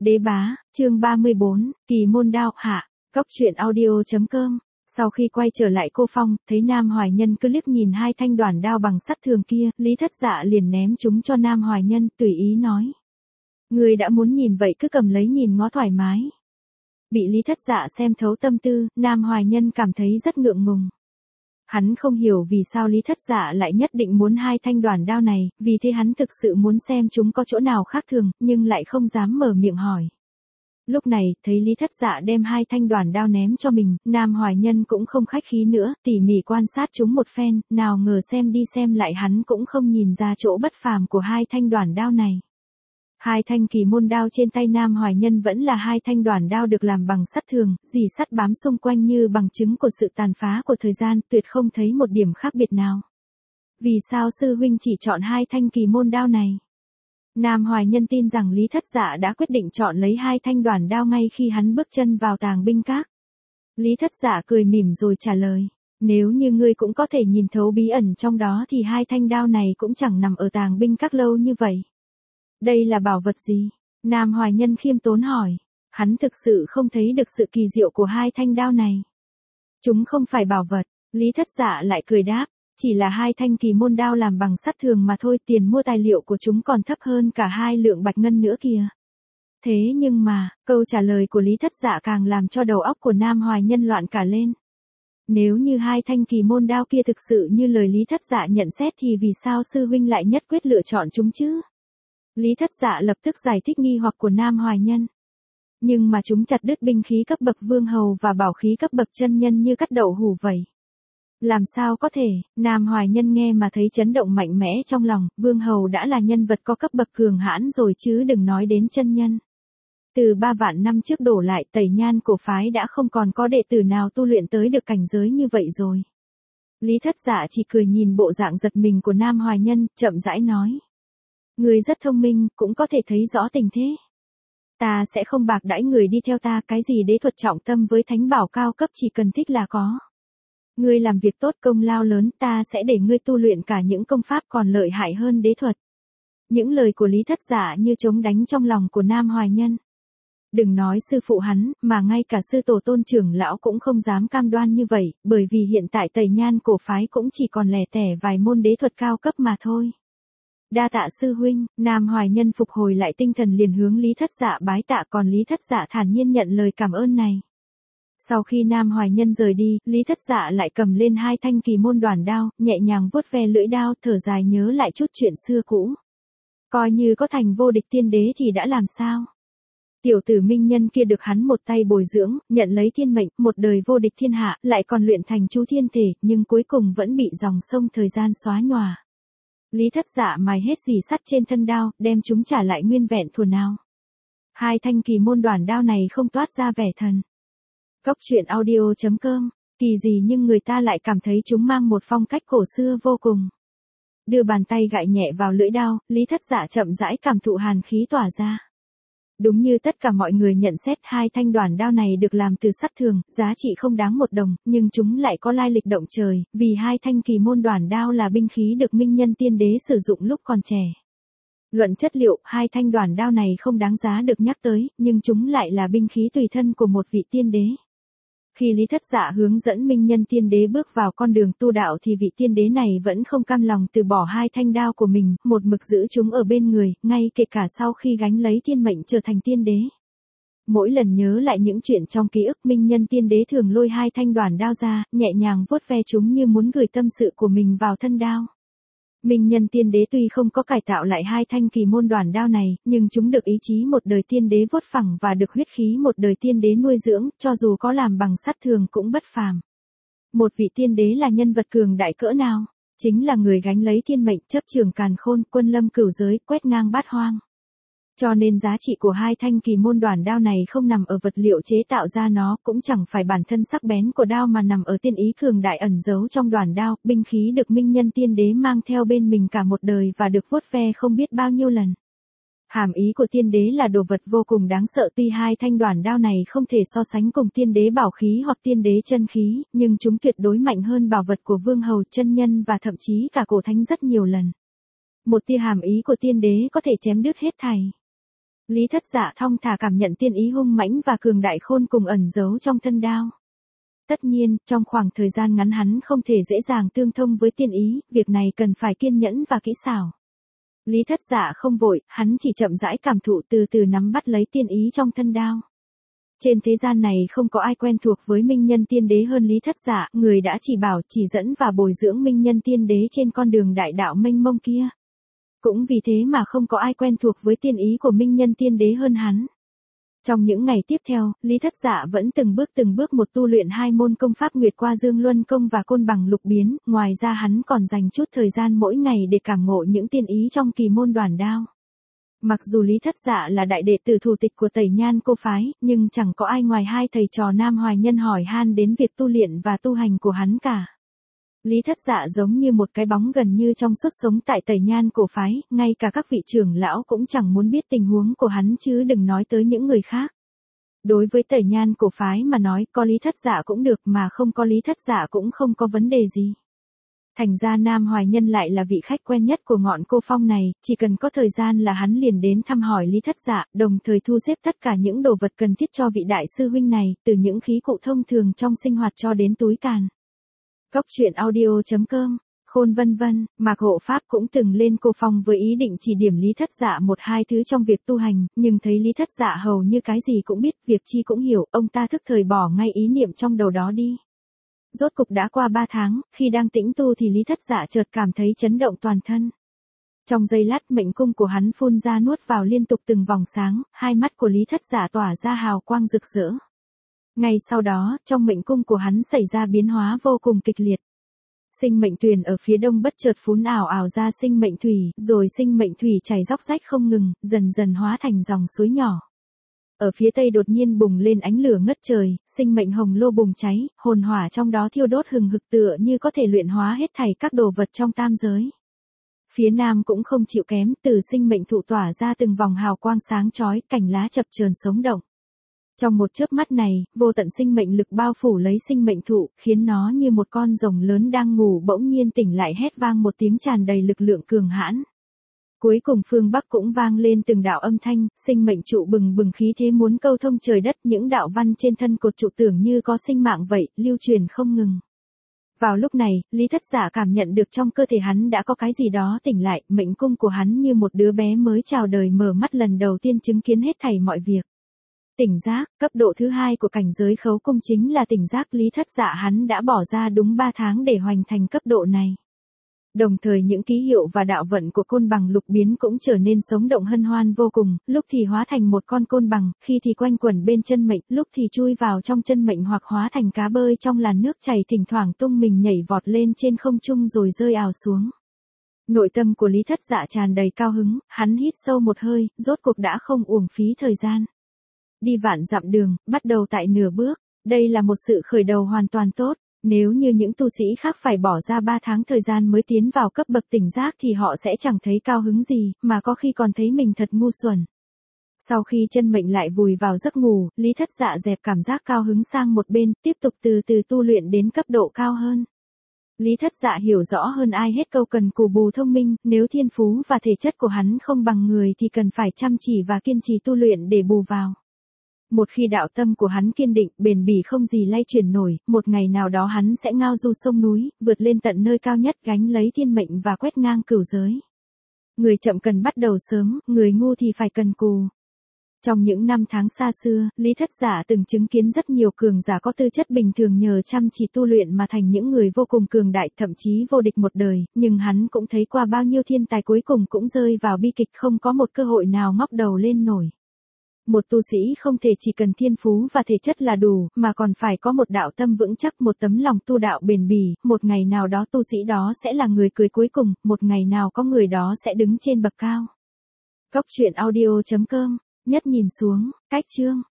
Đế bá, chương 34, kỳ môn đao, hạ, cốc truyện audio.com. Sau khi quay trở lại cô Phong, thấy Nam Hoài Nhân cứ liếc nhìn hai thanh đoản đao bằng sắt thường kia, Lý Thất Dạ liền ném chúng cho Nam Hoài Nhân, tùy ý nói. Người đã muốn nhìn vậy cứ cầm lấy nhìn ngó thoải mái. Bị Lý Thất Dạ xem thấu tâm tư, Nam Hoài Nhân cảm thấy rất ngượng ngùng. Hắn không hiểu vì sao Lý Thất Dạ lại nhất định muốn hai thanh đoản đao này, vì thế hắn thực sự muốn xem chúng có chỗ nào khác thường, nhưng lại không dám mở miệng hỏi. Lúc này, thấy Lý Thất Dạ đem hai thanh đoản đao ném cho mình, Nam Hoài Nhân cũng không khách khí nữa, tỉ mỉ quan sát chúng một phen, nào ngờ xem đi xem lại hắn cũng không nhìn ra chỗ bất phàm của hai thanh đoản đao này. Hai thanh kỳ môn đao trên tay Nam Hoài Nhân vẫn là hai thanh đoản đao được làm bằng sắt thường, dì sắt bám xung quanh như bằng chứng của sự tàn phá của thời gian, tuyệt không thấy một điểm khác biệt nào. Vì sao sư huynh chỉ chọn hai thanh kỳ môn đao này? Nam Hoài Nhân tin rằng Lý Thất Dạ đã quyết định chọn lấy hai thanh đoản đao ngay khi hắn bước chân vào tàng binh các. Lý Thất Dạ cười mỉm rồi trả lời, nếu như ngươi cũng có thể nhìn thấu bí ẩn trong đó thì hai thanh đao này cũng chẳng nằm ở tàng binh các lâu như vậy. Đây là bảo vật gì? Nam Hoài Nhân khiêm tốn hỏi. Hắn thực sự không thấy được sự kỳ diệu của hai thanh đao này. Chúng không phải bảo vật, Lý Thất Dạ lại cười đáp, chỉ là hai thanh kỳ môn đao làm bằng sắt thường mà thôi, tiền mua tài liệu của chúng còn thấp hơn cả 2 lượng bạch ngân nữa kìa. Thế nhưng mà, câu trả lời của Lý Thất Dạ càng làm cho đầu óc của Nam Hoài Nhân loạn cả lên. Nếu như hai thanh kỳ môn đao kia thực sự như lời Lý Thất Dạ nhận xét thì vì sao sư huynh lại nhất quyết lựa chọn chúng chứ? Lý Thất Dạ lập tức giải thích nghi hoặc của Nam Hoài Nhân. Nhưng mà chúng chặt đứt binh khí cấp bậc vương hầu và bảo khí cấp bậc chân nhân như cắt đậu hủ vậy. Làm sao có thể? Nam Hoài Nhân nghe mà thấy chấn động mạnh mẽ trong lòng, vương hầu đã là nhân vật có cấp bậc cường hãn rồi chứ đừng nói đến chân nhân. Từ 3 vạn năm trước đổ lại, Tẩy Nhan cổ phái đã không còn có đệ tử nào tu luyện tới được cảnh giới như vậy rồi. Lý Thất Dạ chỉ cười nhìn bộ dạng giật mình của Nam Hoài Nhân, chậm rãi nói. Người rất thông minh, cũng có thể thấy rõ tình thế. Ta sẽ không bạc đãi người đi theo ta, cái gì đế thuật trọng tâm với thánh bảo cao cấp chỉ cần thích là có. Ngươi làm việc tốt công lao lớn, ta sẽ để ngươi tu luyện cả những công pháp còn lợi hại hơn đế thuật. Những lời của Lý Thất Dạ như trống đánh trong lòng của Nam Hoài Nhân. Đừng nói sư phụ hắn, mà ngay cả sư tổ tôn trưởng lão cũng không dám cam đoan như vậy, bởi vì hiện tại Tẩy Nhan cổ phái cũng chỉ còn lẻ tẻ vài môn đế thuật cao cấp mà thôi. Đa tạ sư huynh, Nam Hoài Nhân phục hồi lại tinh thần liền hướng Lý Thất Dạ bái tạ, còn Lý Thất Dạ thản nhiên nhận lời cảm ơn này. Sau khi Nam Hoài Nhân rời đi, Lý Thất Dạ lại cầm lên hai thanh kỳ môn đoản đao, nhẹ nhàng vuốt ve lưỡi đao, thở dài nhớ lại chút chuyện xưa cũ. Coi như có thành vô địch tiên đế thì đã làm sao? Tiểu tử Minh Nhân kia được hắn một tay bồi dưỡng, nhận lấy thiên mệnh, một đời vô địch thiên hạ, lại còn luyện thành chú thiên thể, nhưng cuối cùng vẫn bị dòng sông thời gian xóa nhòa. Lý Thất Dạ mài hết dì sắt trên thân đao, đem chúng trả lại nguyên vẹn thuở nào. Hai thanh kỳ môn đoản đao này không toát ra vẻ thần. Cốc truyện audio.com, kỳ gì nhưng người ta lại cảm thấy chúng mang một phong cách cổ xưa vô cùng. Đưa bàn tay gãi nhẹ vào lưỡi đao, Lý Thất Dạ chậm rãi cảm thụ hàn khí tỏa ra. Đúng như tất cả mọi người nhận xét, hai thanh đoản đao này được làm từ sắt thường, giá trị không đáng 1 đồng, nhưng chúng lại có lai lịch động trời, vì hai thanh kỳ môn đoản đao là binh khí được Minh Nhân tiên đế sử dụng lúc còn trẻ. Luận chất liệu, hai thanh đoản đao này không đáng giá được nhắc tới, nhưng chúng lại là binh khí tùy thân của một vị tiên đế. Khi Lý Thất Dạ hướng dẫn Minh Nhân tiên đế bước vào con đường tu đạo thì vị tiên đế này vẫn không cam lòng từ bỏ hai thanh đao của mình, một mực giữ chúng ở bên người, ngay kể cả sau khi gánh lấy thiên mệnh trở thành tiên đế. Mỗi lần nhớ lại những chuyện trong ký ức, Minh Nhân tiên đế thường lôi hai thanh đoản đao ra, nhẹ nhàng vuốt ve chúng như muốn gửi tâm sự của mình vào thân đao. Minh Nhân tiên đế tuy không có cải tạo lại hai thanh kỳ môn đoản đao này, nhưng chúng được ý chí một đời tiên đế vuốt phẳng và được huyết khí một đời tiên đế nuôi dưỡng, cho dù có làm bằng sắt thường cũng bất phàm. Một vị tiên đế là nhân vật cường đại cỡ nào? Chính là người gánh lấy thiên mệnh, chấp trường càn khôn, quân lâm cửu giới, quét ngang bát hoang. Cho nên giá trị của hai thanh kỳ môn đoản đao này không nằm ở vật liệu chế tạo ra nó, cũng chẳng phải bản thân sắc bén của đao mà nằm ở tiên ý cường đại ẩn giấu trong đoản đao, binh khí được Minh Nhân tiên đế mang theo bên mình cả một đời và được vuốt ve không biết bao nhiêu lần. Hàm ý của tiên đế là đồ vật vô cùng đáng sợ, tuy hai thanh đoản đao này không thể so sánh cùng tiên đế bảo khí hoặc tiên đế chân khí, nhưng chúng tuyệt đối mạnh hơn bảo vật của vương hầu, chân nhân và thậm chí cả cổ thánh rất nhiều lần. Một tia hàm ý của tiên đế có thể chém đứt hết thảy. Lý Thất Dạ thong thả cảm nhận tiên ý hung mãnh và cường đại khôn cùng ẩn giấu trong thân đao. Tất nhiên, trong khoảng thời gian ngắn hắn không thể dễ dàng tương thông với tiên ý, việc này cần phải kiên nhẫn và kỹ xảo. Lý Thất Dạ không vội, hắn chỉ chậm rãi cảm thụ từ từ nắm bắt lấy tiên ý trong thân đao. Trên thế gian này không có ai quen thuộc với Minh Nhân Tiên Đế hơn Lý Thất Dạ, người đã chỉ bảo, chỉ dẫn và bồi dưỡng Minh Nhân Tiên Đế trên con đường đại đạo mênh mông kia. Cũng vì thế mà không có ai quen thuộc với tiên ý của Minh Nhân Tiên Đế hơn hắn. Trong những ngày tiếp theo, Lý Thất Dạ vẫn từng bước một tu luyện hai môn công pháp Nguyệt Qua Dương Luân Công và Côn Bằng Lục Biến, ngoài ra hắn còn dành chút thời gian mỗi ngày để cảm ngộ những tiên ý trong kỳ môn Đoản Đao. Mặc dù Lý Thất Dạ là đại đệ tử thủ tịch của Tẩy Nhan Cô Phái, nhưng chẳng có ai ngoài hai thầy trò Nam Hoài Nhân hỏi han đến việc tu luyện và tu hành của hắn cả. Lý Thất Dạ giống như một cái bóng gần như trong suốt sống tại Tẩy Nhan Cổ Phái, ngay cả các vị trưởng lão cũng chẳng muốn biết tình huống của hắn chứ đừng nói tới những người khác. Đối với Tẩy Nhan Cổ Phái mà nói, có Lý Thất Dạ cũng được mà không có Lý Thất Dạ cũng không có vấn đề gì. Thành ra Nam Hoài Nhân lại là vị khách quen nhất của ngọn Cô Phong này, chỉ cần có thời gian là hắn liền đến thăm hỏi Lý Thất Dạ, đồng thời thu xếp tất cả những đồ vật cần thiết cho vị đại sư huynh này, từ những khí cụ thông thường trong sinh hoạt cho đến túi càn. Cốc truyện audio.com, Khôn vân vân, Mạc Hộ Pháp cũng từng lên Cô Phong với ý định chỉ điểm Lý Thất Dạ một hai thứ trong việc tu hành, nhưng thấy Lý Thất Dạ hầu như cái gì cũng biết, việc chi cũng hiểu, ông ta thức thời bỏ ngay ý niệm trong đầu đó đi. Rốt cục đã qua 3 tháng, khi đang tĩnh tu thì Lý Thất Dạ chợt cảm thấy chấn động toàn thân. Trong giây lát mệnh cung của hắn phun ra nuốt vào liên tục từng vòng sáng, hai mắt của Lý Thất Dạ tỏa ra hào quang rực rỡ. Ngay sau đó, trong mệnh cung của hắn xảy ra biến hóa vô cùng kịch liệt. Sinh mệnh tuyền ở phía đông bất chợt phún ảo ảo ra sinh mệnh thủy, rồi sinh mệnh thủy chảy róc rách không ngừng, dần dần hóa thành dòng suối nhỏ. Ở phía tây đột nhiên bùng lên ánh lửa ngất trời, sinh mệnh hồng lô bùng cháy, hồn hỏa trong đó thiêu đốt hừng hực tựa như có thể luyện hóa hết thảy các đồ vật trong tam giới. Phía nam cũng không chịu kém, từ sinh mệnh thụ tỏa ra từng vòng hào quang sáng chói, cành lá chập chờn sống động. Trong một chớp mắt này, vô tận sinh mệnh lực bao phủ lấy sinh mệnh thụ, khiến nó như một con rồng lớn đang ngủ bỗng nhiên tỉnh lại hét vang một tiếng tràn đầy lực lượng cường hãn. Cuối cùng phương Bắc cũng vang lên từng đạo âm thanh, sinh mệnh trụ bừng bừng khí thế muốn câu thông trời đất, những đạo văn trên thân cột trụ tưởng như có sinh mạng vậy, lưu truyền không ngừng. Vào lúc này, Lý Thất Dạ cảm nhận được trong cơ thể hắn đã có cái gì đó tỉnh lại, mệnh cung của hắn như một đứa bé mới chào đời mở mắt lần đầu tiên chứng kiến hết thảy mọi việc. Tỉnh giác, cấp độ thứ hai của cảnh giới khấu cung chính là tỉnh giác. Lý Thất Dạ hắn đã bỏ ra đúng 3 tháng để hoàn thành cấp độ này. Đồng thời những ký hiệu và đạo vận của côn bằng lục biến cũng trở nên sống động hân hoan vô cùng, lúc thì hóa thành một con côn bằng, khi thì quanh quẩn bên chân mệnh, lúc thì chui vào trong chân mệnh hoặc hóa thành cá bơi trong làn nước chảy thỉnh thoảng tung mình nhảy vọt lên trên không trung rồi rơi ào xuống. Nội tâm của Lý Thất Dạ tràn đầy cao hứng, hắn hít sâu một hơi, rốt cuộc đã không uổng phí thời gian. Đi vạn dặm đường, bắt đầu tại nửa bước, đây là một sự khởi đầu hoàn toàn tốt. Nếu như những tu sĩ khác phải bỏ ra 3 tháng thời gian mới tiến vào cấp bậc tỉnh giác thì họ sẽ chẳng thấy cao hứng gì, mà có khi còn thấy mình thật ngu xuẩn. Sau khi chân mệnh lại vùi vào giấc ngủ, Lý Thất Dạ dẹp cảm giác cao hứng sang một bên, tiếp tục từ từ tu luyện đến cấp độ cao hơn. Lý Thất Dạ hiểu rõ hơn ai hết câu cần cù bù thông minh, nếu thiên phú và thể chất của hắn không bằng người thì cần phải chăm chỉ và kiên trì tu luyện để bù vào. Một khi đạo tâm của hắn kiên định, bền bỉ không gì lay chuyển nổi, một ngày nào đó hắn sẽ ngao du sông núi, vượt lên tận nơi cao nhất, gánh lấy thiên mệnh và quét ngang cửu giới. Người chậm cần bắt đầu sớm, người ngu thì phải cần cù. Trong những năm tháng xa xưa, Lý Thất Dạ từng chứng kiến rất nhiều cường giả có tư chất bình thường nhờ chăm chỉ tu luyện mà thành những người vô cùng cường đại, thậm chí vô địch một đời, nhưng hắn cũng thấy qua bao nhiêu thiên tài cuối cùng cũng rơi vào bi kịch, không có một cơ hội nào ngóc đầu lên nổi. Một tu sĩ không thể chỉ cần thiên phú và thể chất là đủ, mà còn phải có một đạo tâm vững chắc, một tấm lòng tu đạo bền bỉ, một ngày nào đó tu sĩ đó sẽ là người cười cuối cùng, một ngày nào có người đó sẽ đứng trên bậc cao. Cốc truyện audio.com, nhất nhìn xuống, cách chương.